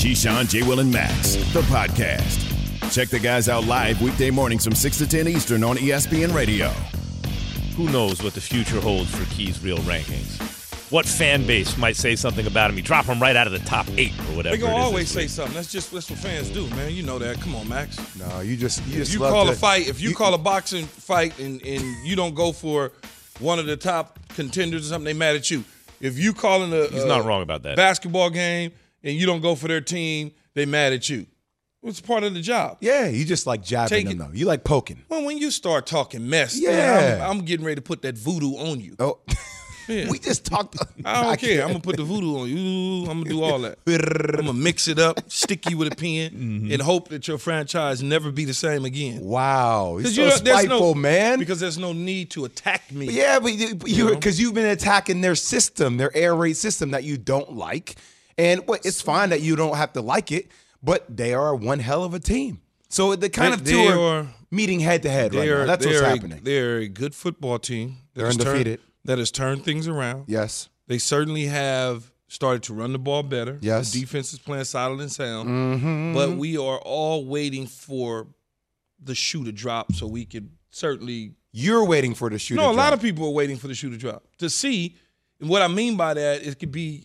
Keyshawn, J. Will, and Max, the podcast. Check the guys out live weekday mornings from 6 to 10 Eastern on ESPN Radio. Who knows what the future holds for Key's real rankings? What fan base might say something about him? You drop him right out of the top 8 or whatever. They're going to always say something. That's what fans do, man. You know that. Come on, Max. No, you just if you call a fight, if you call a boxing fight and you don't go for one of the top contenders or something, they mad at you. If you call in He's not wrong about that. Basketball game and you don't go for their team, they mad at you. It's part of the job. Yeah, you just like jabbing them, though. You like poking. Well, when you start talking mess, I'm getting ready to put that voodoo on you. Oh, yeah. We just talked. I don't care. I'm going to put the voodoo on you. I'm going to do all that. I'm going to mix it up, stick you with a pen, and hope that your franchise never be the same again. Wow. He's so spiteful, man. Because there's no need to attack me. Yeah, but because you've been attacking their system, their air raid system that you don't like. And it's fine that you don't have to like it, but they are one hell of a team. So the kind of two are meeting head to head right now. That's what's happening. They're a good football team. They're undefeated. That has turned things around. Yes. They certainly have started to run the ball better. Yes. The defense is playing solid and sound. Mm-hmm. But we are all waiting for the shoe to drop so we can certainly. You're waiting for the shoe to drop. No, a lot of people are waiting for the shoe to drop. To see, and what I mean by that, it could be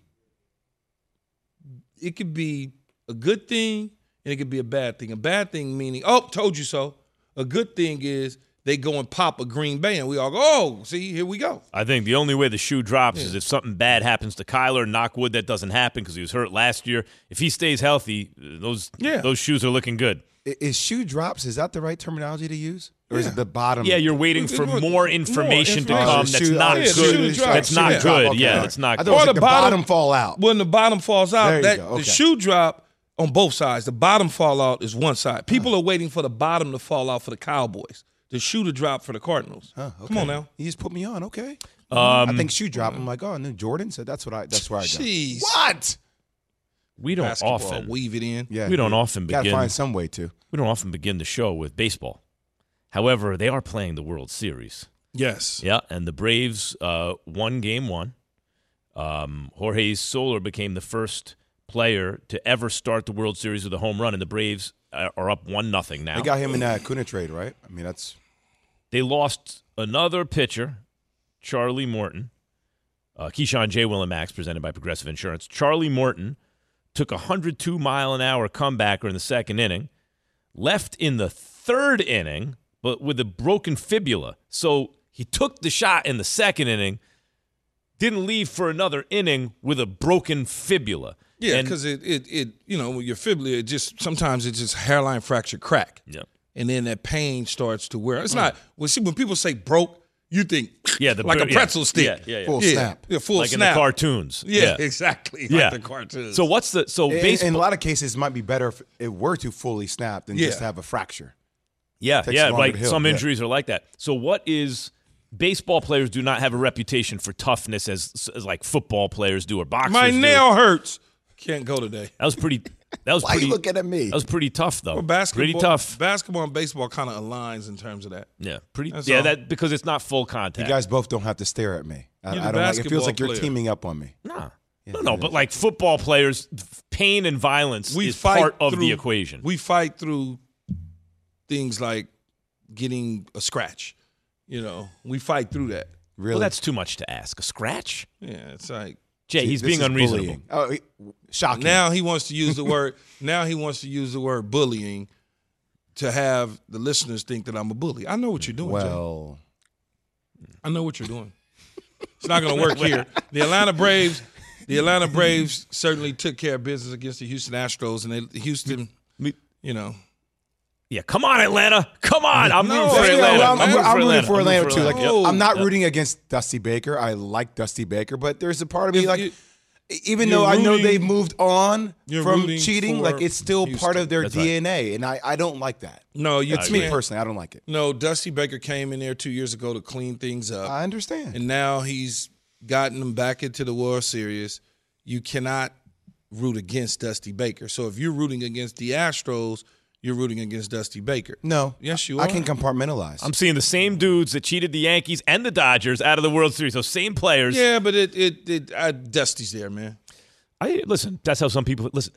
a good thing and it could be a bad thing. A bad thing meaning, told you so. A good thing is they go and pop a Green Bay and we all go, oh, see, here we go. I think the only way the shoe drops is if something bad happens to Kyler. Knock wood, that doesn't happen because he was hurt last year. If he stays healthy, those shoes are looking good. Is shoe drops, is that the right terminology to use? Or is it the bottom? Yeah, you're waiting for more information to come that's not good. That's not good. Okay. Yeah, that's not I good. thought it was like the bottom fall out. When the bottom falls out, Okay. the shoe drop on both sides. The bottom fall out is one side. People are waiting for the bottom to fall out for the Cowboys. The shoe to drop for the Cardinals. Okay. Come on now. You just put me on, okay. I think shoe drop. I'm like, oh, no, Jordan said that's where I go. Jeez. What? We don't Basketball, often weave it in. Yeah, we don't often begin. Gotta find some way to. We don't often begin the show with baseball. However, they are playing the World Series. Yes. Yeah, and the Braves won Game 1. Jorge Soler became the first player to ever start the World Series with a home run, and the Braves are up 1-0 now. They got him in that Acuna trade, right? I mean, that's. They lost another pitcher, Charlie Morton. Keyshawn, J. Will, and Max, presented by Progressive Insurance. Charlie Morton took a 102-mile-an-hour comebacker in the second inning, left in the third inning, but with a broken fibula. So he took the shot in the second inning, didn't leave for another inning with a broken fibula. Yeah, because it with your fibula, sometimes it's just hairline fracture crack. Yeah. And then that pain starts to wear. It's not, when people say broke, you think like a pretzel stick. Yeah. Full snap. Yeah, full like snap. in the cartoons. Yeah, exactly. Yeah. Like the cartoons. So baseball? In a lot of cases, it might be better if it were to fully snap than just have a fracture. Yeah, Takes longer like to heal. some injuries are like that. So baseball players do not have a reputation for toughness as like football players do or boxers My do. nail hurts. Can't go today. That was pretty. Why are you looking at me? That was pretty tough, though. Well, pretty tough. Basketball and baseball kind of aligns in terms of that. Yeah, pretty. That's yeah, all. that because it's not full contact. You guys both don't have to stare at me. I You're don't the like. It feels like basketball you're player. teaming up on me. No, but like football players, pain and violence is part of the equation. We fight through things like getting a scratch. We fight through that. Really? Well, that's too much to ask. A scratch? Yeah, it's like Jay, he's this being is unreasonable. bullying. Oh, shocking. now he wants to use the word. Now he wants to use the word bullying to have the listeners think that I'm a bully. I know what you're doing, Well, Jay. I know what you're doing. It's not going to work here. The Atlanta Braves certainly took care of business against the Houston Astros, and Houston, Yeah, come on, Atlanta. Come on. I'm rooting for yeah, Atlanta. I'm rooting for Atlanta too. Like, Yep. I'm not rooting against Dusty Baker. I like Dusty Baker, but there's a part of me even you're though I know rooting- they've moved on you're from rooting cheating, for like it's still part Houston. of their That's right. DNA, and I don't like that. No, It's me personally. I don't like it. No, Dusty Baker came in there 2 years ago to clean things up. I understand. And now he's gotten them back into the World Series. You cannot root against Dusty Baker. So if you're rooting against the Astros, you're rooting against Dusty Baker. No. Yes, you are. I can compartmentalize. I'm seeing the same dudes that cheated the Yankees and the Dodgers out of the World Series. Those same players. Yeah, but Dusty's there, man. Listen, that's how some people listen.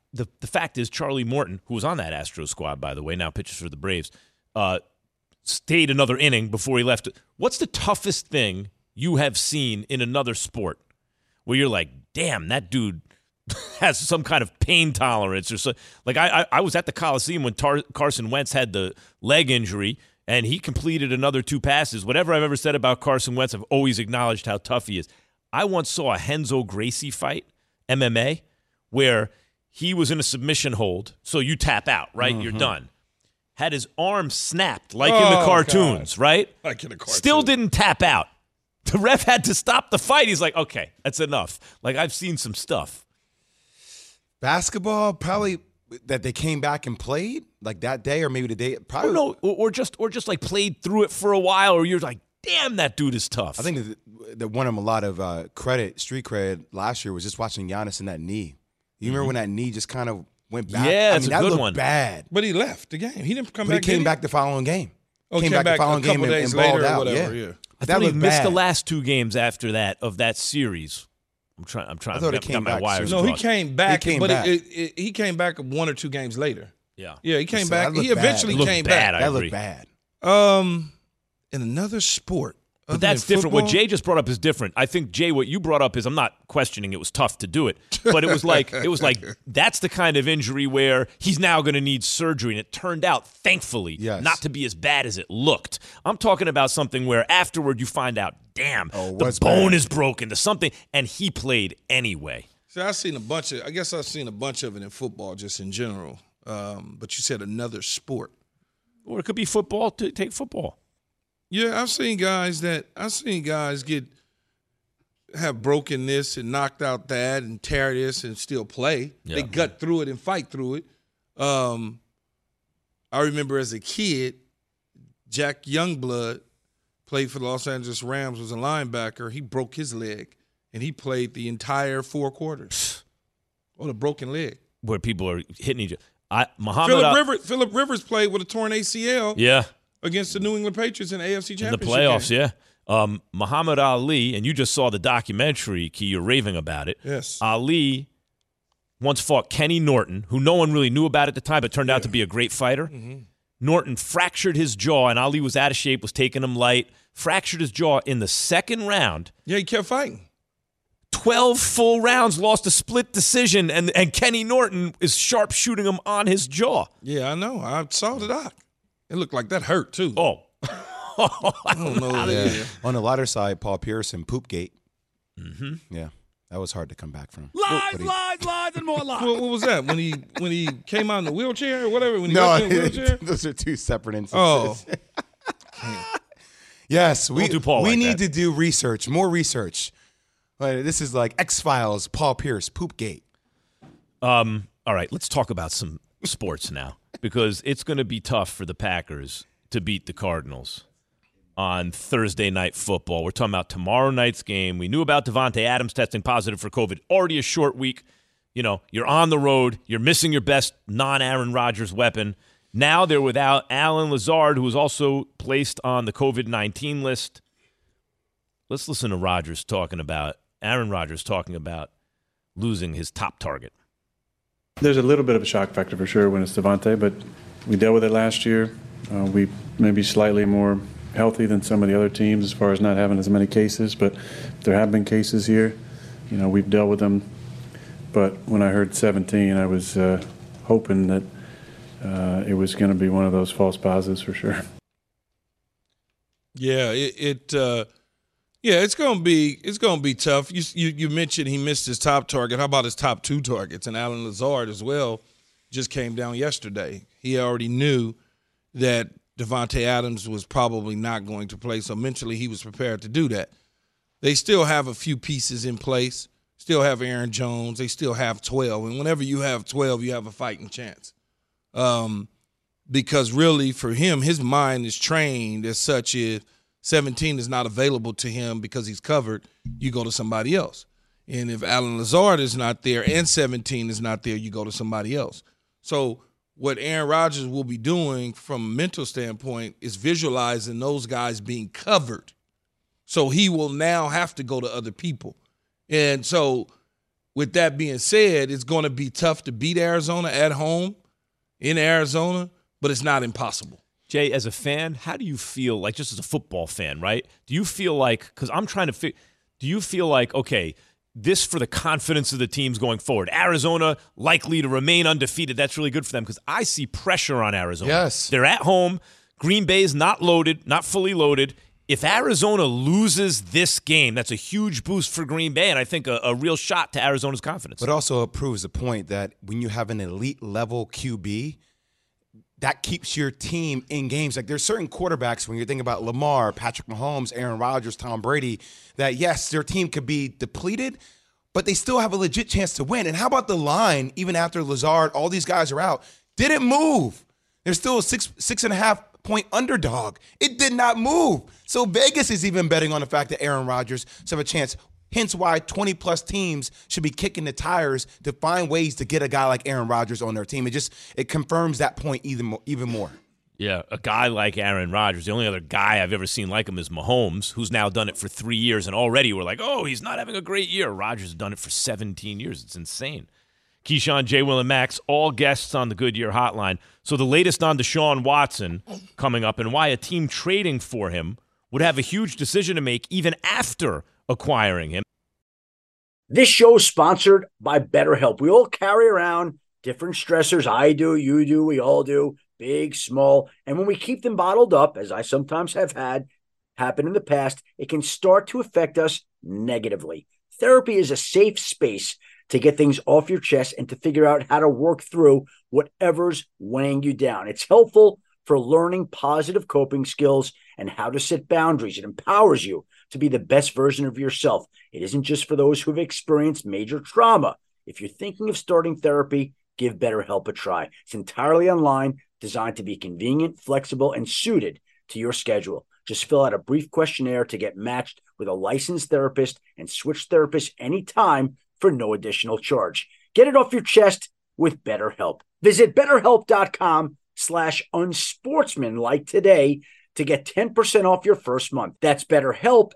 the fact is Charlie Morton, who was on that Astros squad, by the way, now pitches for the Braves, stayed another inning before he left. What's the toughest thing you have seen in another sport where you're like, damn, that dude has some kind of pain tolerance or so? Like I was at the Coliseum when Carson Wentz had the leg injury and he completed another 2 passes. Whatever I've ever said about Carson Wentz, I've always acknowledged how tough he is. I once saw a Renzo Gracie fight, MMA, where he was in a submission hold, so you tap out, right? You're done. Had his arm snapped like in the cartoons, right? Like in a cartoon. Still didn't tap out. The ref had to stop the fight. He's like, okay, that's enough. Like, I've seen some stuff. Basketball, probably that they came back and played like that day or maybe the day. Probably. Or just like played through it for a while, or you're like, damn, that dude is tough. I think that won him a lot of street cred last year was just watching Giannis in that knee. You remember when that knee just kind of went back? Yeah, it's a that good looked one. Bad. But he left the game. He didn't come But back. He came back the following game. Oh, came back the following a couple game days and balled later out. or whatever. Yeah. I that thought he looked missed bad. the last 2 games after that of that series. I'm trying. I thought he came got my back wires soon. No, he crossed. came back. He came but back. He came back 1 or 2 games later. Yeah. Yeah, he came So back. that looked He eventually bad. came Looked bad, back. I That agree. looked bad. In another sport. But other that's than different. What football? Jay just brought up is different. I think, Jay, what you brought up is, I'm not questioning it was tough to do it, but it was like that's the kind of injury where he's now going to need surgery, and it turned out, thankfully, Yes. not to be as bad as it looked. I'm talking about something where afterward you find out, damn, the bone is broken to something, and he played anyway. See, I've seen a bunch of it in football, just in general. But you said another sport. Or it could be football. Take football. Yeah, I've seen guys have broken this and knocked out that and tear this and still play. Yeah. They gut through it and fight through it. I remember as a kid, Jack Youngblood played for the Los Angeles Rams, was a linebacker. He broke his leg, and he played the entire 4 quarters on a broken leg. Where people are hitting each other. Phillip Rivers played with a torn ACL. Yeah. Against the New England Patriots in the AFC Championship In the playoffs, yeah. Muhammad Ali, and you just saw the documentary, Key, you're raving about it. Yes. Ali once fought Kenny Norton, who no one really knew about at the time, but turned out to be a great fighter. Mm-hmm. Norton fractured his jaw, and Ali was out of shape, was taking him light, fractured his jaw in the 2nd round. Yeah, he kept fighting. 12 full rounds, lost a split decision, and Kenny Norton is sharp shooting him on his jaw. Yeah, I know. I saw the doc. It looked like that hurt, too. Oh. I don't know. Yeah. On the lighter side, Paul Pierce and Poopgate. Mm-hmm. Yeah, that was hard to come back from. Lies, and more lies. What was that? When he came out in the wheelchair or whatever? When he got in the wheelchair? Those are 2 separate instances. Oh. Yes, we do Paul like need that. to do research, more research. This is like X-Files, Paul Pierce, Poopgate. All right, let's talk about some sports now, because it's going to be tough for the Packers to beat the Cardinals on Thursday Night Football. We're talking about tomorrow night's game. We knew about Devontae Adams testing positive for COVID. Already a short week. You know, you're on the road. You're missing your best non-Aaron Rodgers weapon. Now they're without Allen Lazard, who was also placed on the COVID-19 list. Let's listen to Aaron Rodgers talking about losing his top target. There's a little bit of a shock factor for sure when it's Devontae, but we dealt with it last year. We may be slightly more healthy than some of the other teams as far as not having as many cases, but there have been cases here. You know, we've dealt with them. But when I heard 17, I was hoping that it was going to be one of those false positives for sure. Yeah, it's gonna be tough. You mentioned he missed his top target. How about his top 2 targets? And Allen Lazard as well just came down yesterday. He already knew that Devontae Adams was probably not going to play, so mentally he was prepared to do that. They still have a few pieces in place. Still have Aaron Jones. They still have 12. And whenever you have 12, you have a fighting chance. Because really for him, his mind is trained as such if 17 is not available to him because he's covered, you go to somebody else. And if Allen Lazard is not there and 17 is not there, you go to somebody else. So what Aaron Rodgers will be doing from a mental standpoint is visualizing those guys being covered. So he will now have to go to other people. And so with that being said, it's going to be tough to beat Arizona at home in Arizona, but it's not impossible. Jay, as a fan, how do you feel, like just as a football fan, right? Do you feel like, because I'm trying to do you feel like, okay, this for the confidence of the teams going forward, Arizona likely to remain undefeated, that's really good for them, because I see pressure on Arizona. Yes. They're at home. Green Bay's not loaded, not fully loaded. If Arizona loses this game, that's a huge boost for Green Bay, and I think a real shot to Arizona's confidence. But also it proves the point that when you have an elite level QB, that keeps your team in games. Like there's certain quarterbacks when you're thinking about Lamar, Patrick Mahomes, Aaron Rodgers, Tom Brady, that yes, their team could be depleted, but they still have a legit chance to win. And how about the line, even after Lazard, all these guys are out, didn't move. They're still a 6.5 point underdog. It did not move. So Vegas is even betting on the fact that Aaron Rodgers should have a chance. Hence why 20-plus teams should be kicking the tires to find ways to get a guy like Aaron Rodgers on their team. It confirms that point even more. Yeah, a guy like Aaron Rodgers, the only other guy I've ever seen like him is Mahomes, who's now done it for 3 years, and already we're like, oh, he's not having a great year. Rodgers has done it for 17 years. It's insane. Keyshawn, J. Will, and Max, all guests on the Goodyear Hotline. So the latest on Deshaun Watson coming up and why a team trading for him would have a huge decision to make even after acquiring him. This show is sponsored by BetterHelp. We all carry around different stressors. I do, you do, we all do, big, small. And when we keep them bottled up, as I sometimes have had happen in the past, it can start to affect us negatively. Therapy is a safe space to get things off your chest and to figure out how to work through whatever's weighing you down. It's helpful for learning positive coping skills and how to set boundaries. It empowers you to be the best version of yourself. It isn't just for those who've experienced major trauma. If you're thinking of starting therapy, give BetterHelp a try. It's entirely online, designed to be convenient, flexible, and suited to your schedule. Just fill out a brief questionnaire to get matched with a licensed therapist and switch therapists anytime for no additional charge. Get it off your chest with BetterHelp. Visit BetterHelp.com/unsportsmanlike today to get 10% off your first month. That's BetterHelp,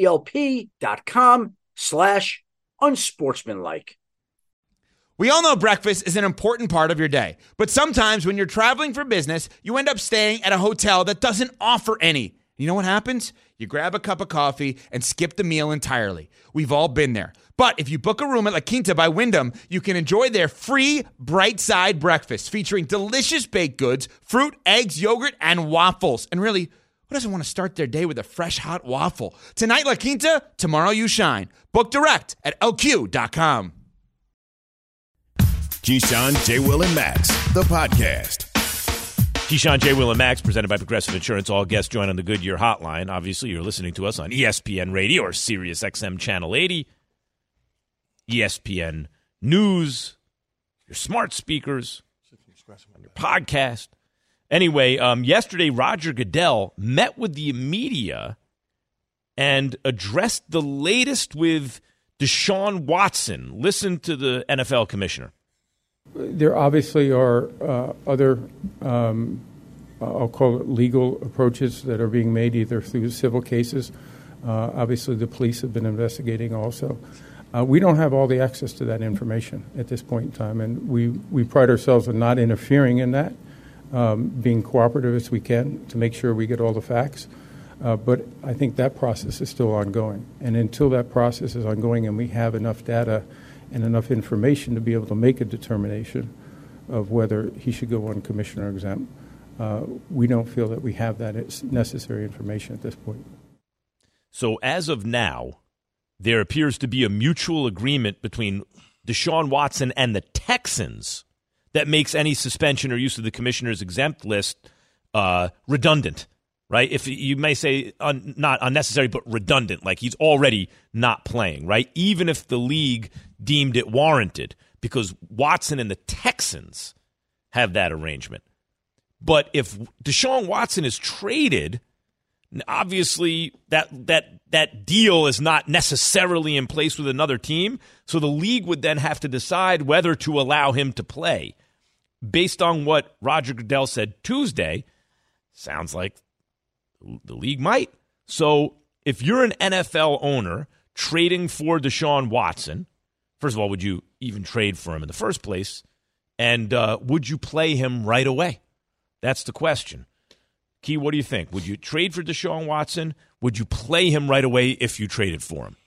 HELP.com/unsportsmanlike. We all know breakfast is an important part of your day, but sometimes when you're traveling for business, you end up staying at a hotel that doesn't offer any. You know what happens? You grab a cup of coffee and skip the meal entirely. We've all been there. But if you book a room at La Quinta by Wyndham, you can enjoy their free Bright Side breakfast featuring delicious baked goods, fruit, eggs, yogurt, and waffles. And really, who doesn't want to start their day with a fresh, hot waffle? Tonight, La Quinta, tomorrow you shine. Book direct at LQ.com. Keyshawn, J. Will, and Max, the podcast. Keyshawn, J. Will, and Max, presented by Progressive Insurance. All guests join on the Goodyear Hotline. Obviously, you're listening to us on ESPN Radio or Sirius XM Channel 80, ESPN News, your smart speakers, on your podcast. Anyway, yesterday, Roger Goodell met with the media and addressed the latest with Deshaun Watson. Listen to the NFL commissioner. There obviously are other, I'll call it legal approaches that are being made either through civil cases. Obviously, the police have been investigating also. We don't have all the access to that information at this point in time, and we pride ourselves on not interfering in that, being cooperative as we can to make sure we get all the facts. But I think that process is still ongoing. And until that process is ongoing and we have enough data and enough information to be able to make a determination of whether he should go on commissioner exempt, we don't feel that we have that necessary information at this point. So as of now, there appears to be a mutual agreement between Deshaun Watson and the Texans that makes any suspension or use of the commissioner's exempt list redundant, right? If you may say not unnecessary, but redundant, like he's already not playing, right? Even if the league deemed it warranted, because Watson and the Texans have that arrangement. But if Deshaun Watson is traded, obviously that deal is not necessarily in place with another team, so the league would then have to decide whether to allow him to play. Based on what Roger Goodell said Tuesday, sounds like the league might. So if you're an NFL owner trading for Deshaun Watson First of all, would you even trade for him in the first place? And would you play him right away? That's the question. Key, what do you think? Would you trade for Deshaun Watson? Would you play him right away if you traded for him?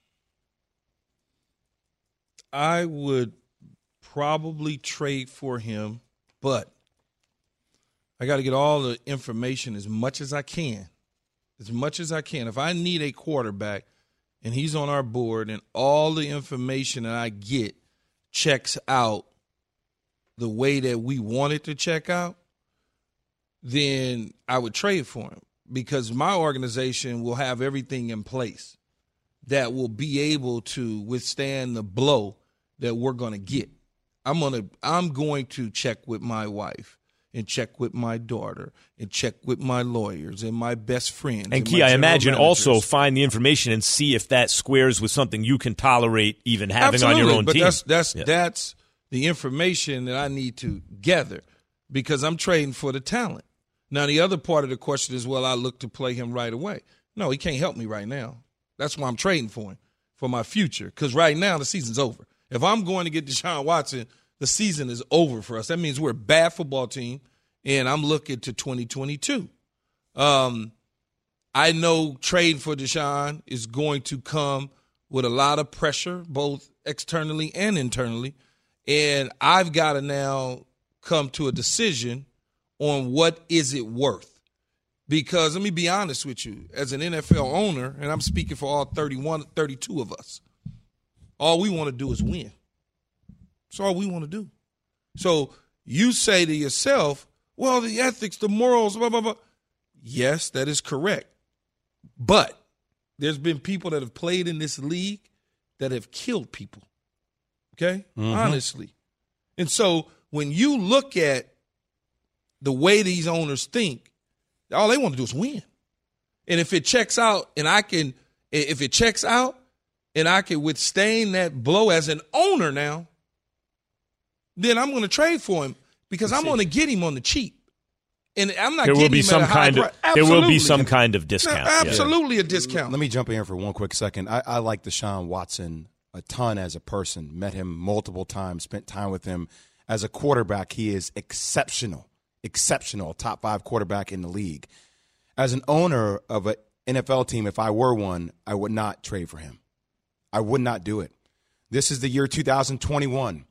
I would probably trade for him, but I got to get all the information as much as I can. As much as I can. If I need a quarterback and he's on our board and all the information that I get checks out the way that we want it to check out, then I would trade for him because my organization will have everything in place that will be able to withstand the blow that we're going to get. I'm going to check with my wife and check with my daughter and check with my lawyers and my best friends. And Key, I imagine managers. Also find the information and see if that squares with something you can tolerate even having Absolutely, on your own but team. That's the information that I need to gather because I'm trading for the talent. Now, the other part of the question is, well, I look to play him right away. No, he can't help me right now. That's why I'm trading for him, for my future, because right now the season's over. If I'm going to get Deshaun Watson, the season is over for us. That means we're a bad football team, and I'm looking to 2022. I know trading for Deshaun is going to come with a lot of pressure, both externally and internally, and I've got to now come to a decision on what is it worth. Because let me be honest with you, as an NFL owner, and I'm speaking for all 32 of us, all we want to do is win. That's all we want to do. So you say to yourself, well, the ethics, the morals, blah, blah, blah. Yes, that is correct. But there's been people that have played in this league that have killed people. Okay? Honestly. And so when you look at the way these owners think, all they want to do is win. And if it checks out and I can withstand that blow as an owner now, then I'm going to trade for him because I'm going to get him on the cheap. And I'm not getting him at a high price. There will be some kind of discount. Absolutely a discount. Let me jump in here for one quick second. I like Deshaun Watson a ton as a person. Met him multiple times, spent time with him. As a quarterback, he is exceptional, top 5 quarterback in the league. As an owner of an NFL team, if I were one, I would not trade for him. I would not do it. This is the year 2021.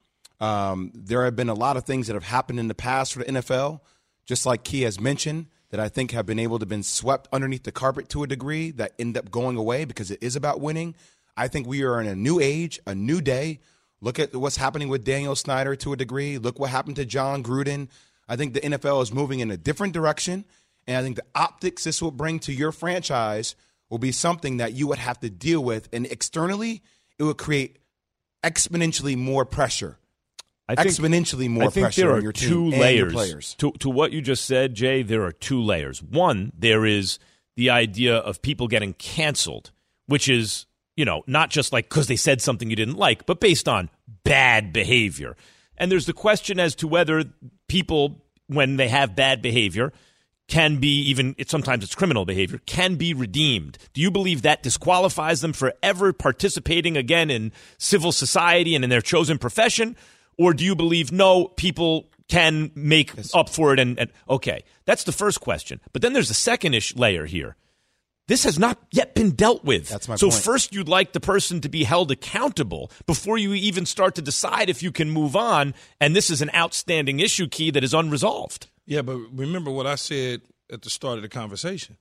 There have been a lot of things that have happened in the past for the NFL, just like Key has mentioned, that I think have been able to been swept underneath the carpet to a degree that end up going away because it is about winning. I think we are in a new age, a new day. Look at what's happening with Daniel Snyder to a degree. Look what happened to John Gruden. I think the NFL is moving in a different direction, and I think the optics this will bring to your franchise will be something that you would have to deal with, and externally, it would create exponentially more pressure. I think pressure on your team two and layers your players. To what you just said, Jay. There are 2 layers. One, there is the idea of people getting canceled, which is, not just like because they said something you didn't like, but based on bad behavior. And there's the question as to whether people, when they have bad behavior, can be sometimes it's criminal behavior, can be redeemed. Do you believe that disqualifies them for ever participating again in civil society and in their chosen profession? Or do you believe, no, people can make up for it? And okay, that's the first question. But then there's a second-ish layer here. This has not yet been dealt with. That's my point. point. So first you'd like the person to be held accountable before you even start to decide if you can move on. And this is an outstanding issue, Key, that is unresolved. Yeah, but remember what I said at the start of the conversation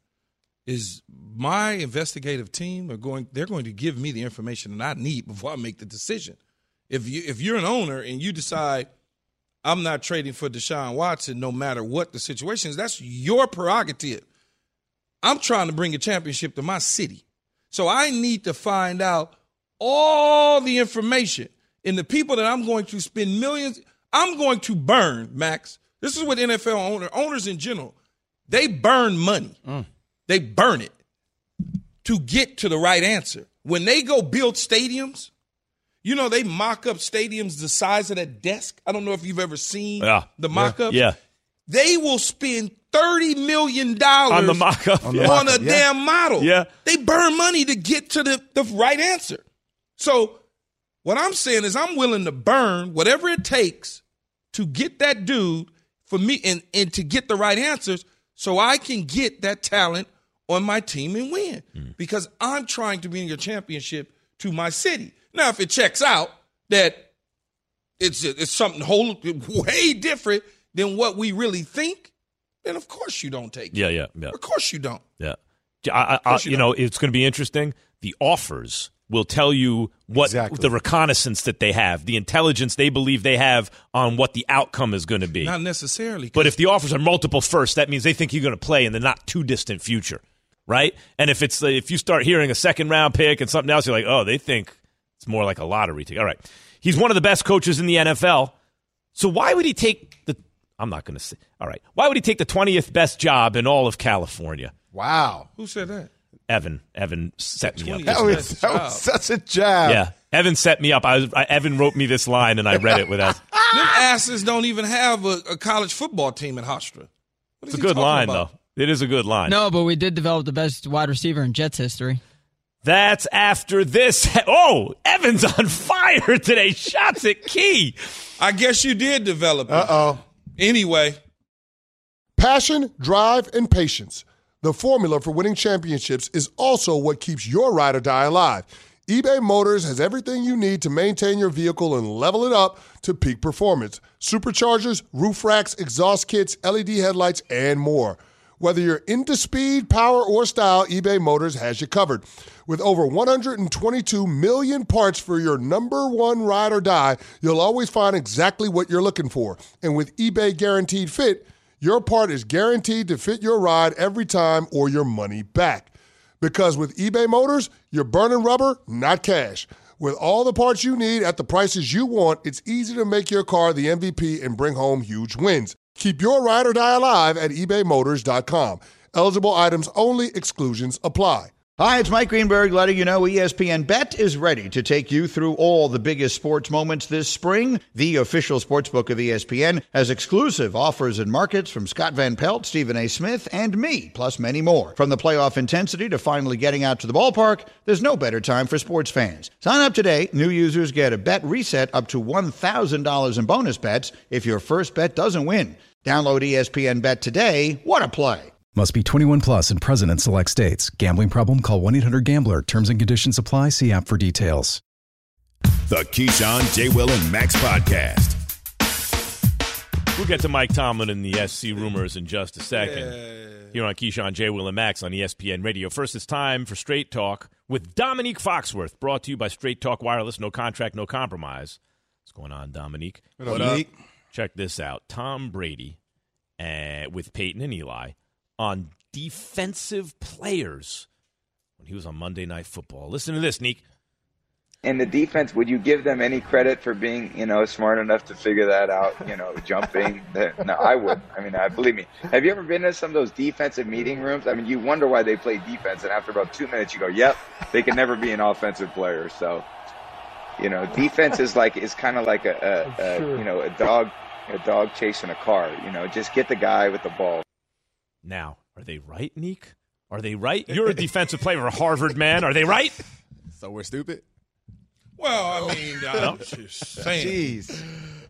is my investigative team they're going to give me the information that I need before I make the decision. If you're an owner and you decide I'm not trading for Deshaun Watson no matter what the situation is, that's your prerogative. I'm trying to bring a championship to my city. So I need to find out all the information. And the people that I'm going to spend millions, I'm going to burn, Max. This is what NFL owners in general, they burn money. They burn it to get to the right answer. When they go build stadiums, they mock up stadiums the size of that desk. I don't know if you've ever seen the mock-ups. Yeah. They will spend $30 million on the mock-up. On a damn model. Yeah. They burn money to get to the right answer. So What I'm saying is I'm willing to burn whatever it takes to get that dude for me and to get the right answers so I can get that talent on my team and win. Because I'm trying to bring a championship to my city. Now, if it checks out that it's something way different than what we really think, then of course you don't take it. Yeah. Of course you don't. Yeah. It's going to be interesting. The offers will tell you what the reconnaissance that they have, the intelligence they believe they have on what the outcome is going to be. Not necessarily. But if the offers are multiple first, that means they think you're going to play in the not too distant future, right? And if you start hearing a second round pick and something else, you're like, oh, they think it's more like a lottery ticket. All right. He's one of the best coaches in the NFL. So why would he take I'm not going to say. All right. Why would he take the 20th best job in all of California? Wow. Who said that? Evan set me up. That was such a jab. Yeah. Evan set me up. Evan wrote me this line, and I read it without. Them asses don't even have a college football team at Hofstra. It's a good line, though. It is a good line. No, but we did develop the best wide receiver in Jets history. That's after this. Oh, Evan's on fire today. Shots at Key. I guess you did develop it. Uh-oh. Anyway. Passion, drive, and patience. The formula for winning championships is also what keeps your ride or die alive. eBay Motors has everything you need to maintain your vehicle and level it up to peak performance. Superchargers, roof racks, exhaust kits, LED headlights, and more. Whether you're into speed, power, or style, eBay Motors has you covered. With over 122 million parts for your number one ride or die, you'll always find exactly what you're looking for. And with eBay Guaranteed Fit, your part is guaranteed to fit your ride every time or your money back. Because with eBay Motors, you're burning rubber, not cash. With all the parts you need at the prices you want, it's easy to make your car the MVP and bring home huge wins. Keep your ride or die alive at ebaymotors.com. Eligible items only. Exclusions apply. Hi, it's Mike Greenberg letting you know ESPN Bet is ready to take you through all the biggest sports moments this spring. The official sportsbook of ESPN has exclusive offers and markets from Scott Van Pelt, Stephen A. Smith, and me, plus many more. From the playoff intensity to finally getting out to the ballpark, there's no better time for sports fans. Sign up today. New users get a bet reset up to $1,000 in bonus bets if your first bet doesn't win. Download ESPN Bet today. What a play. Must be 21 plus and present in select states. Gambling problem? Call 1-800-GAMBLER. Terms and conditions apply. See app for details. The Keyshawn, J. Will, and Max podcast. We'll get to Mike Tomlin and the SC rumors in just a second. Here on Keyshawn, J. Will, and Max on ESPN Radio. First, it's time for Straight Talk with Dominique Foxworth, brought to you by Straight Talk Wireless. No contract, no compromise. What's going on, Dominique? What up? Check this out. Tom Brady with Peyton and Eli on defensive players when he was on Monday Night Football. Listen to this, Neek. And the defense, would you give them any credit for being, smart enough to figure that out, jumping? No, I wouldn't. I mean, believe me. Have you ever been to some of those defensive meeting rooms? I mean, you wonder why they play defense, and after about 2 minutes, you go, yep, they can never be an offensive player. So, defense is kind of like a dog chasing a car. Just get the guy with the ball. Now, are they right, Neek? Are they right? You're a defensive player, a Harvard man. Are they right? So we're stupid? Well, I mean, I'm just saying. Jeez.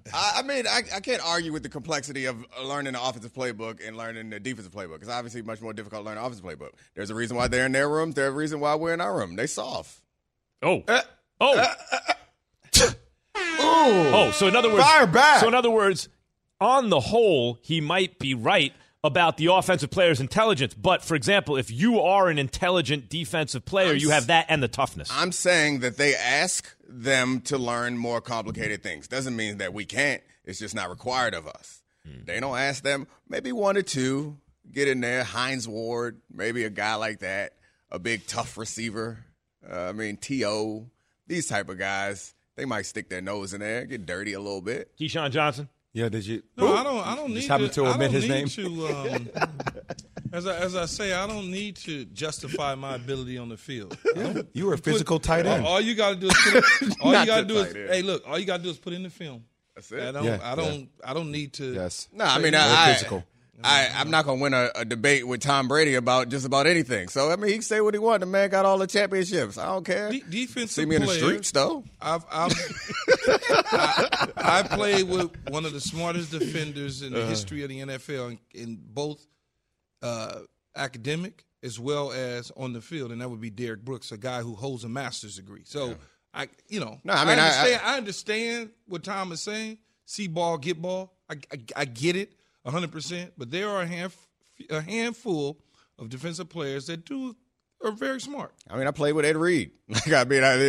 I can't argue with the complexity of learning the offensive playbook and learning the defensive playbook. It's obviously much more difficult to learn the offensive playbook. There's a reason why they're in their rooms. There's a reason why we're in our room. They soft. So in other words, fire back. So in other words, on the whole, he might be right about the offensive player's intelligence. But, for example, if you are an intelligent defensive player, you have that and the toughness. I'm saying that they ask them to learn more complicated things. Doesn't mean that we can't. It's just not required of us. They don't ask them. Maybe 1 or 2 get in there. Hines Ward, maybe a guy like that, a big, tough receiver. T.O., these type of guys, they might stick their nose in there, get dirty a little bit. Keyshawn Johnson? Yeah, did you? No, I don't need just happen to omit his name. As I say, I don't need to justify my ability on the field. You were a physical tight end. All you got to do is all you got to do is put in the film. That's it. I don't need to. Yes. No, I mean, physical. I'm not going to win a debate with Tom Brady about just about anything. So, I mean, he can say what he wants. The man got all the championships. I don't care. Defensive See me in the streets, though. I played with one of the smartest defenders in the history of the NFL in both academic as well as on the field, and that would be Derek Brooks, a guy who holds a master's degree. So, I understand what Tom is saying. See ball, get ball. I get it 100%, but there are a handful of defensive players that are very smart. I mean, I played with Ed Reed. Champ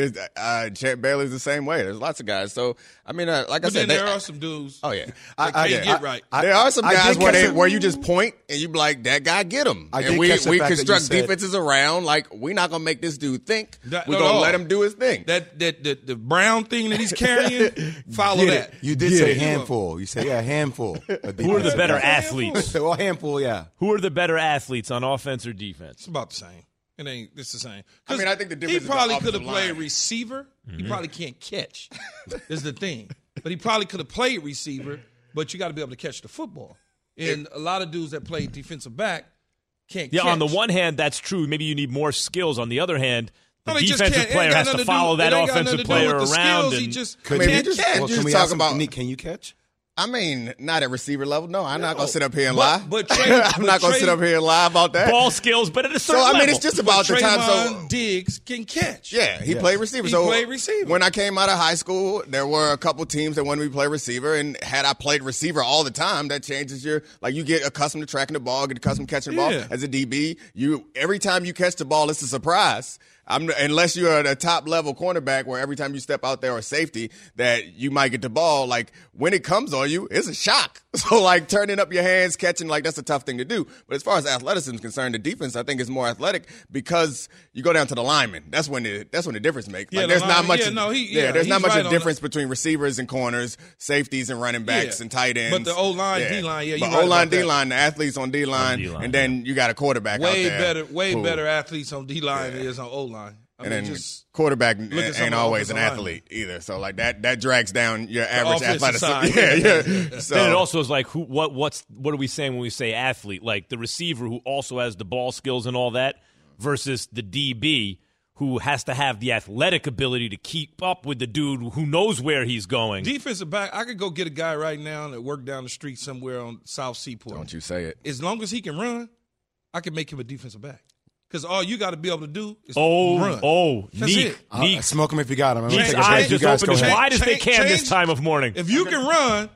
Bailey's the same way. There's lots of guys. So, I mean, like I said, there are some dudes. Oh yeah, that can't get right. There are some guys where you just point and you be like, that guy get him. And we construct defenses around like we're not gonna make this dude think. We're gonna let him do his thing. That the brown thing that he's carrying, follow that. You did say handful. You say a handful. Who are the better athletes? Well, handful, yeah. Who are the better athletes on offense or defense? It's about the same. It's the same. I mean, I think the difference he probably could have played receiver. Mm-hmm. He probably can't catch. Is the thing. But he probably could have played receiver. But you got to be able to catch the football. And a lot of dudes that play defensive back can't. catch. On the one hand, that's true. Maybe you need more skills. On the other hand, the defensive player has to follow that offensive player around. He just can we talk about? Can you catch? I mean, not at receiver level. No, I'm not going to sit up here and lie. I'm not going to sit up here and lie about that. Ball skills, but at a certain level. I mean, it's just about the time. So Diggs can catch. Yeah, he played receiver. When I came out of high school, there were a couple teams that wanted me to play receiver. And had I played receiver all the time, that changes you get accustomed to tracking the ball, get accustomed to catching the ball. As a DB, every time you catch the ball, it's a surprise. Unless you're at a top level cornerback where every time you step out there or safety that you might get the ball, like when it comes on you, it's a shock. So like turning up your hands, catching, like that's a tough thing to do. But as far as athleticism is concerned, the defense I think is more athletic because you go down to the linemen. That's when the difference makes. Like there's not much. There's not much of a difference between receivers and corners, safeties and running backs and tight ends. But the O-line, D-line, but O-line, D-line, the athletes on D-line, and then you got a quarterback out there. Way better athletes on D-line than is on O-line. Then quarterback ain't always an athlete either. So like that drags down your average athleticism. So then it also is like what are we saying when we say athlete? Like the receiver who also has the ball skills and all that versus the DB who has to have the athletic ability to keep up with the dude who knows where he's going. Defensive back, I could go get a guy right now that work down the street somewhere on South Seaport. Don't you say it. As long as he can run, I can make him a defensive back. Because all you got to be able to do is run. Neek. Smoke him if you got him. Neek's eyes just opened as wide as they can this time of morning. If you can run,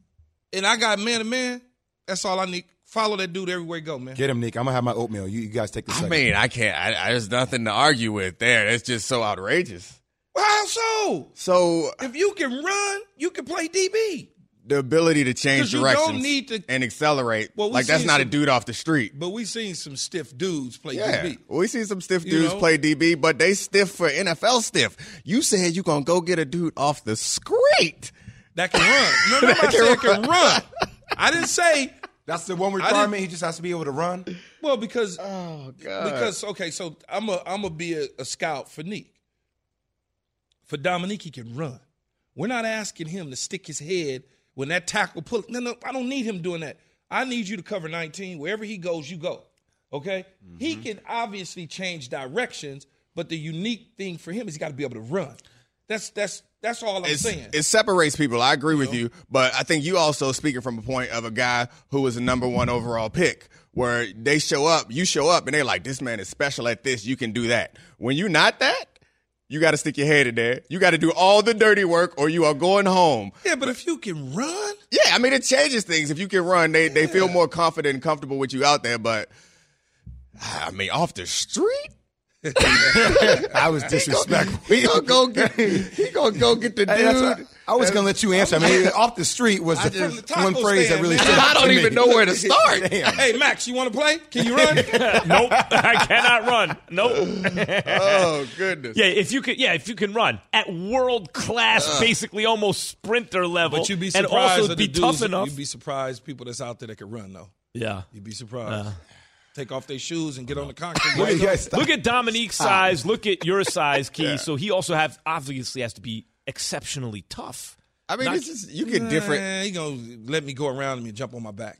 and I got man-to-man, that's all I need. Follow that dude everywhere you go, man. Get him, Nick. I'm going to have my oatmeal. You guys take the second. I mean, I can't. There's nothing to argue with there. It's just so outrageous. How so? So if you can run, you can play DB. The ability to change directions and accelerate. That's not a dude off the street. But we seen some stiff dudes play DB. We seen some stiff dudes play DB, but they stiff for NFL stiff. You said you going to go get a dude off the street. That can run. No, I said can run. I didn't say. That's the one requirement. He just has to be able to run. Well, because okay, so I'm gonna be a scout for Neek. For Dominique, he can run. We're not asking him to stick his head when that tackle pull. No, I don't need him doing that. I need you to cover 19. Wherever he goes, you go. Okay? Mm-hmm. He can obviously change directions, but the unique thing for him is he got to be able to run. That's all I'm saying. It separates people. I agree with you, but I think you also speaking from a point of a guy who was a number 1 overall pick, where you show up, and they're like, this man is special at this. You can do that. When you're not that, you got to stick your head in there. You got to do all the dirty work or you are going home. Yeah, but if you can run. Yeah, I mean, it changes things. If you can run, they feel more confident and comfortable with you out there. But, I mean, off the street? I was disrespectful. He gonna go get the dude. I was gonna let you answer. I mean, off the street was the one phrase that really stood out. I don't even know where to start. Hey, Max, you want to play? Can you run? Nope, I cannot run. Nope. Oh goodness. Yeah, if you can run at world class, basically almost sprinter level, but you'd be surprised and also be tough enough. You'd be surprised people that's out there that can run though. Yeah, you'd be surprised. Take off their shoes and get on the concrete. Look at Dominique's size. Look at your size, Key. Yeah. So he also obviously has to be exceptionally tough. I mean, it's just, you get different. He gonna let me go around him and jump on my back.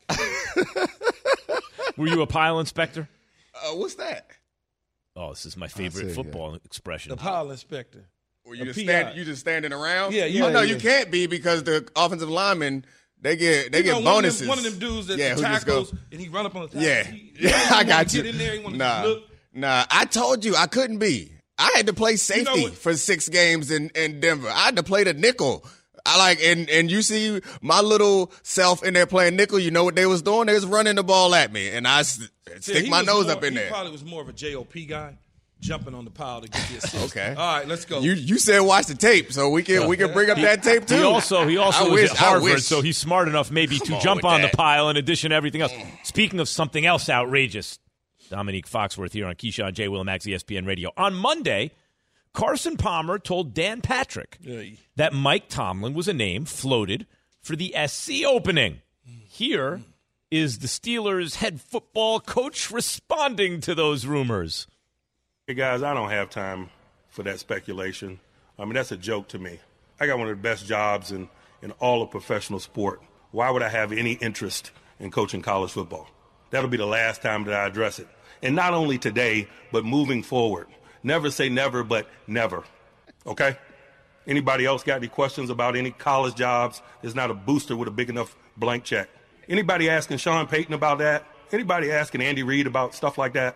Were you a pile inspector? What's that? Oh, this is my favorite football expression. The pile inspector. Or you just standing around? Yeah. You can't be because the offensive linemen they get bonuses. One of them dudes that tackles and he run up on the tackle. Yeah, I got you. Get in there, he to look. Nah, I told you I couldn't be. I had to play safety for 6 games in Denver. I had to play the nickel. And you see my little self in there playing nickel. You know what they was doing? They was running the ball at me, and I stick my nose up in there. He probably was more of a JOP guy, jumping on the pile to get the assist. Okay, all right, let's go. You said watch the tape, so we can bring up that tape too. He also was at Harvard, so he's smart enough maybe to jump on the pile in addition to everything else. Speaking of something else outrageous, Dominique Foxworth here on Keyshawn, J. Will, Max, ESPN Radio. On Monday, Carson Palmer told Dan Patrick that Mike Tomlin was a name floated for the SC opening. Here is the Steelers' head football coach responding to those rumors. Hey, guys, I don't have time for that speculation. I mean, that's a joke to me. I got one of the best jobs in all of professional sport. Why would I have any interest in coaching college football? That'll be the last time that I address it. And not only today, but moving forward. Never say never, but never. Okay? Anybody else got any questions about any college jobs? There's not a booster with a big enough blank check. Anybody asking Sean Payton about that? Anybody asking Andy Reid about stuff like that?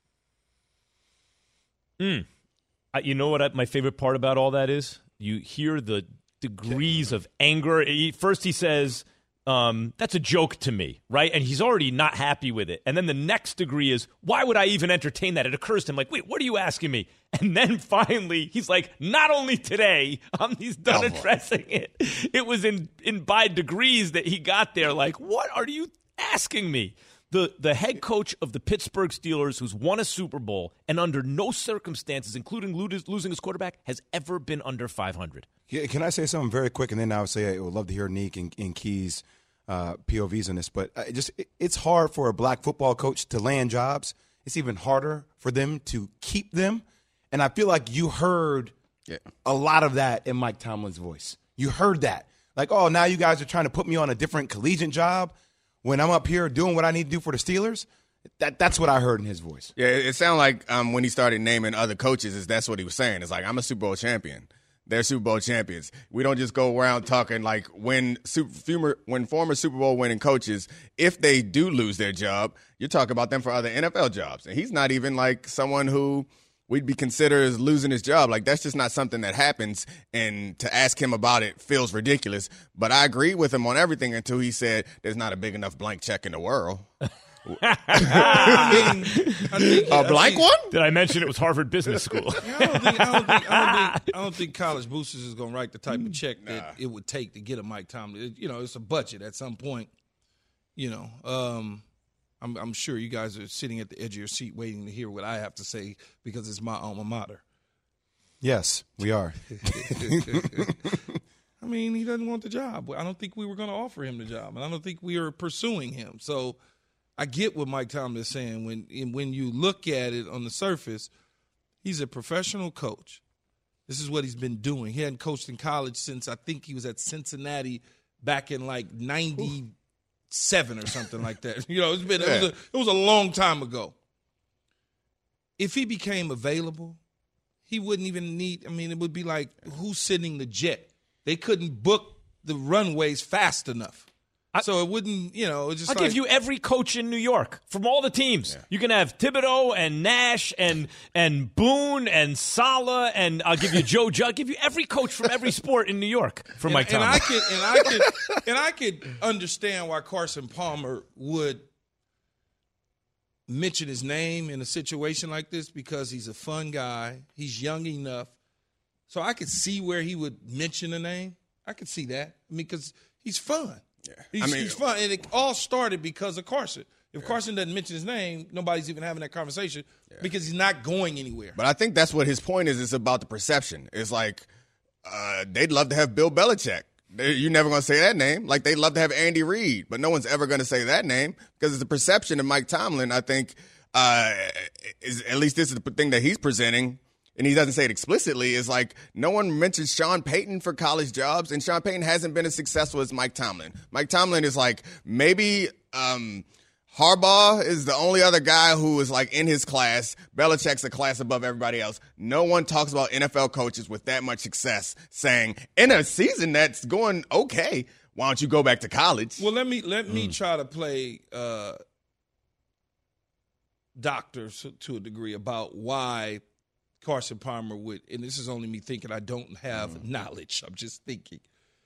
You know what my favorite part about all that is? You hear the degrees of anger. First he says, that's a joke to me, right? And he's already not happy with it. And then the next degree is, why would I even entertain that? It occurs to him like, wait, what are you asking me? And then finally, he's like, not only today, he's done addressing it. It was in by degrees that he got there. Like, what are you asking me? The head coach of the Pittsburgh Steelers, who's won a Super Bowl and under no circumstances, including losing his quarterback, has ever been under 500. Yeah, can I say something very quick? And then I would say I would love to hear Neek and Key's POVs on this. But it's hard for a black football coach to land jobs. It's even harder for them to keep them. And I feel like you heard a lot of that in Mike Tomlin's voice. You heard that. Like, oh, now you guys are trying to put me on a different collegiate job when I'm up here doing what I need to do for the Steelers. That's what I heard in his voice. Yeah, it sounded like when he started naming other coaches, that's what he was saying. It's like, I'm a Super Bowl champion. They're Super Bowl champions. We don't just go around talking like when former Super Bowl winning coaches, if they do lose their job, you're talking about them for other NFL jobs. And he's not even like someone who we'd be considered as losing his job. Like, that's just not something that happens, and to ask him about it feels ridiculous. But I agree with him on everything until he said there's not a big enough blank check in the world. I blank one? Did I mention it was Harvard Business School? I don't think college boosters is going to write the type of check that it would take to get a Mike Tomlin. It's a budget at some point. I'm sure you guys are sitting at the edge of your seat waiting to hear what I have to say because it's my alma mater. Yes, we are. I mean, he doesn't want the job. I don't think we were going to offer him the job, and I don't think we are pursuing him. So I get what Mike Tomlin is saying. When you look at it on the surface, he's a professional coach. This is what he's been doing. He hadn't coached in college since I think he was at Cincinnati back in like 97 or something like that. It was a long time ago. If he became available, he wouldn't even need, it would be like, who's sending the jet? They couldn't book the runways fast enough. So it wouldn't, it's just I'll give you every coach in New York from all the teams. Yeah. You can have Thibodeau and Nash and Boone and Saleh, and I'll give you Joe Judge. I'll give you every coach from every sport in New York for Mike Tomlin. And I could understand why Carson Palmer would mention his name in a situation like this because he's a fun guy. He's young enough. So I could see where he would mention a name. I could see that. Because he's fun. Yeah. He's fun. And it all started because of Carson. If Carson doesn't mention his name, nobody's even having that conversation because he's not going anywhere. But I think that's what his point is. It's about the perception. It's like they'd love to have Bill Belichick. You're never going to say that name. Like, they'd love to have Andy Reid, but no one's ever going to say that name because it's the perception of Mike Tomlin, I think, is at least this is the thing that he's presenting, and he doesn't say it explicitly, is like no one mentions Sean Payton for college jobs, and Sean Payton hasn't been as successful as Mike Tomlin. Mike Tomlin is like maybe Harbaugh is the only other guy who is like in his class. Belichick's a class above everybody else. No one talks about NFL coaches with that much success saying, in a season that's going okay, why don't you go back to college? Well, let me try to play doctor to a degree about why Carson Palmer would, and this is only me thinking, I don't have knowledge. I'm just thinking.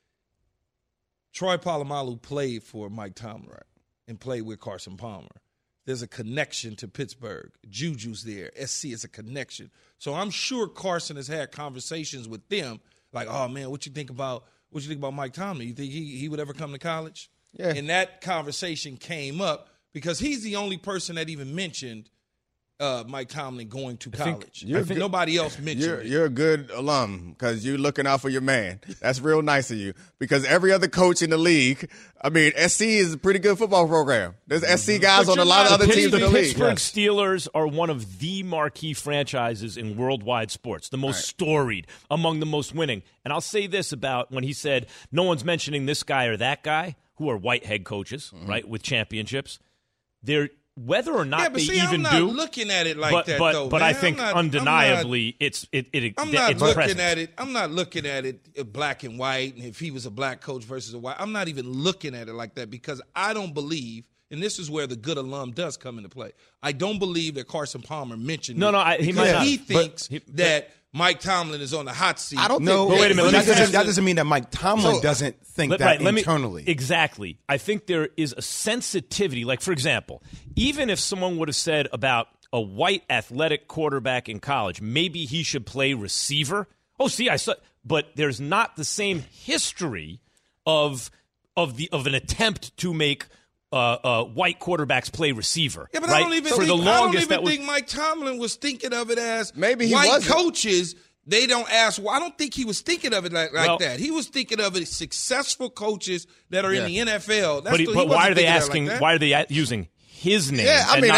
Troy Polamalu played for Mike Tomlin and played with Carson Palmer. There's a connection to Pittsburgh. Juju's there. SC is a connection. So I'm sure Carson has had conversations with them like, oh, man, what you think about Mike Tomlin? You think he would ever come to college? Yeah. And that conversation came up because he's the only person that even mentioned Mike Tomlin going to college. Nobody else mentioned it. You're a good alum because you're looking out for your man. That's real nice of you because every other coach in the league, I mean, SC is a pretty good football program. There's SC guys on a lot of other teams in the league. The Pittsburgh Steelers are one of the marquee franchises in worldwide sports, the most storied, among the most winning. And I'll say this about when he said, no one's mentioning this guy or that guy, who are white head coaches, right, with champichampionships. They're whether or not they even I'm not do. Looking at it like that, though. But I think undeniably, it's looking at it. I'm not looking at it black and white, and if he was a black coach versus a white. I'm not even looking at it like that because I don't believe, and this is where the good alum does come into play. I don't believe that Carson Palmer mentioned he thinks that Mike Tomlin is on the hot seat. I don't know. But wait a minute. That doesn't mean that Mike Tomlin doesn't think that internally. Exactly. I think there is a sensitivity. Like, for example, even if someone would have said about a white athletic quarterback in college, maybe he should play receiver. Oh, see, I saw. But there's not the same history of an attempt to make white quarterbacks play receiver. Yeah, but right? I don't even think Mike Tomlin was thinking of it as maybe he white wasn't. Coaches. They don't ask. Well, I don't think he was thinking of it like that. He was thinking of it successful coaches that are in the NFL. But why are they asking? Why are they using his name? Yeah, I mean,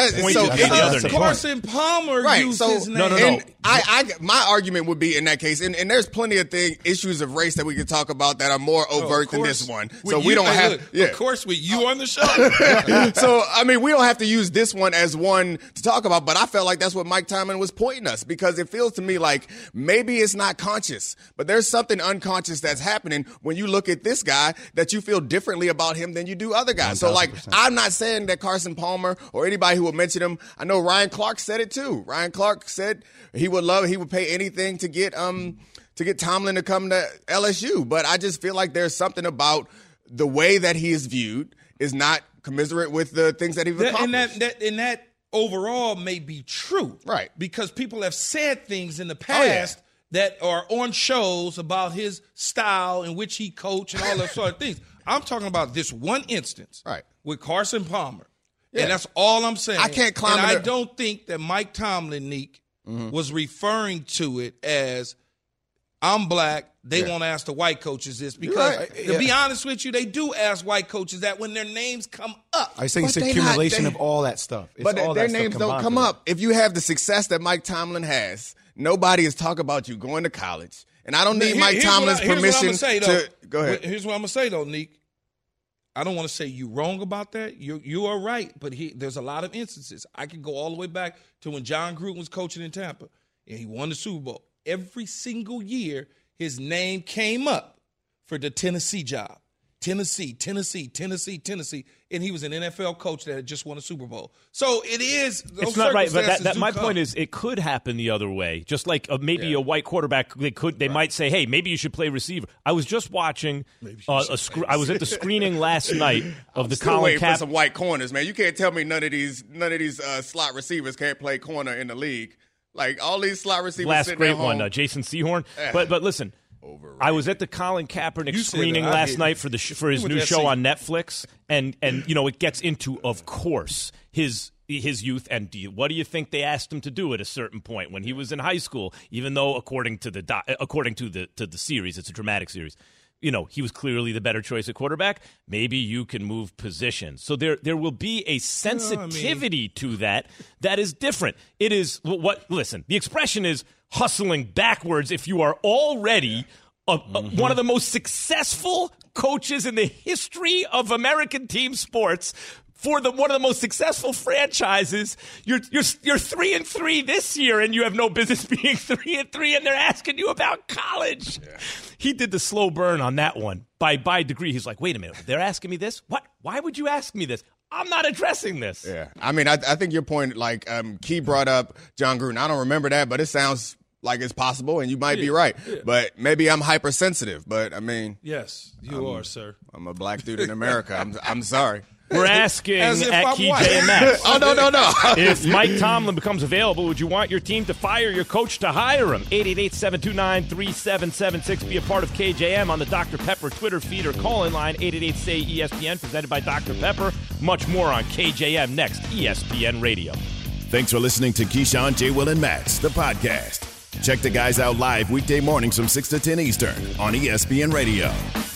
Carson Palmer used his name. No. My argument would be in that case, and there's plenty of issues of race that we could talk about that are more overt than this one. So we don't have. Of course, with you on the show. So I mean, we don't have to use this one as one to talk about. But I felt like that's what Mike Tomlin was pointing us because it feels to me like maybe it's not conscious, but there's something unconscious that's happening when you look at this guy that you feel differently about him than you do other guys. 1,000%. So like, I'm not saying that Carson Palmer or anybody who will mention him. I know Ryan Clark said it too. Ryan Clark said he would pay anything to get Tomlin to come to LSU. But I just feel like there's something about the way that he is viewed is not commiserate with the things that he's accomplished. And that overall may be true. Right. Because people have said things in the past that are on shows about his style in which he coached and all those sort of things. I'm talking about this one instance with Carson Palmer. Yeah. And that's all I'm saying. I can't climb. And I don't think that Mike Tomlin, Neek, was referring to it as I'm black. They won't ask the white coaches this because, to be honest with you, they do ask white coaches that when their names come up. I think it's accumulation of all that stuff. But their names don't come up. If you have the success that Mike Tomlin has, nobody is talking about you going to college. And I don't need Mike Tomlin's permission to go ahead. Here's what I'm going to say, though, Neek. I don't want to say you're wrong about that. You are right, but there's a lot of instances. I can go all the way back to when John Gruden was coaching in Tampa, and he won the Super Bowl. Every single year, his name came up for the Tennessee job. Tennessee, and he was an NFL coach that had just won a Super Bowl. So it is. It's not right, but my point is, it could happen the other way. Just like maybe a white quarterback, they might say, "Hey, maybe you should play receiver." I was just watching. I was at the screening last night of the Colin Kaepernick. For some white corners, man. You can't tell me none of these slot receivers can't play corner in the league. Like all these slot receivers. Last great one, Jason Sehorn. But listen. Overrated. I was at the Colin Kaepernick screening last night for his new show on Netflix, and it gets into, of course, his youth and what do you think they asked him to do at a certain point when he was in high school? Even though according to the series, it's a dramatic series. He was clearly the better choice at quarterback. Maybe you can move positions. So there will be a sensitivity to that is different. It is listen, the expression is hustling backwards if you are already one of the most successful coaches in the history of American team sports for one of the most successful franchises. You're 3-3 this year, and you have no business being 3-3, and they're asking you about college. Yeah. He did the slow burn on that one by degree. He's like, wait a minute, they're asking me this? What? Why would you ask me this? I'm not addressing this. Yeah, I mean, I think your point, like Key brought up John Gruden. I don't remember that, but it sounds like it's possible, and you might be right. Yeah. But maybe I'm hypersensitive. But I mean, yes, you are, sir. I'm a black dude in America. I'm sorry. We're asking at KJ Maxx. Oh, no. If Mike Tomlin becomes available, would you want your team to fire your coach to hire him? 888-729-3776. Be a part of KJM on the Dr. Pepper Twitter feed or call-in line, 888-SAY-ESPN, presented by Dr. Pepper. Much more on KJM next, ESPN Radio. Thanks for listening to Keyshawn, J. Will, and Max, the podcast. Check the guys out live weekday mornings from 6 to 10 Eastern on ESPN Radio.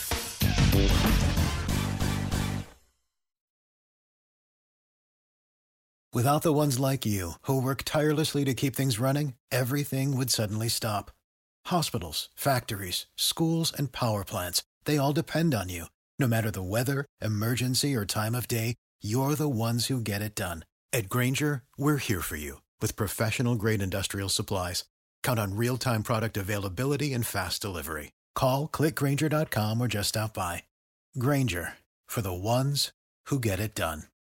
Without the ones like you, who work tirelessly to keep things running, everything would suddenly stop. Hospitals, factories, schools, and power plants, they all depend on you. No matter the weather, emergency, or time of day, you're the ones who get it done. At Grainger, we're here for you with professional-grade industrial supplies. Count on real-time product availability and fast delivery. Call, click Grainger.com, or just stop by. Grainger, for the ones who get it done.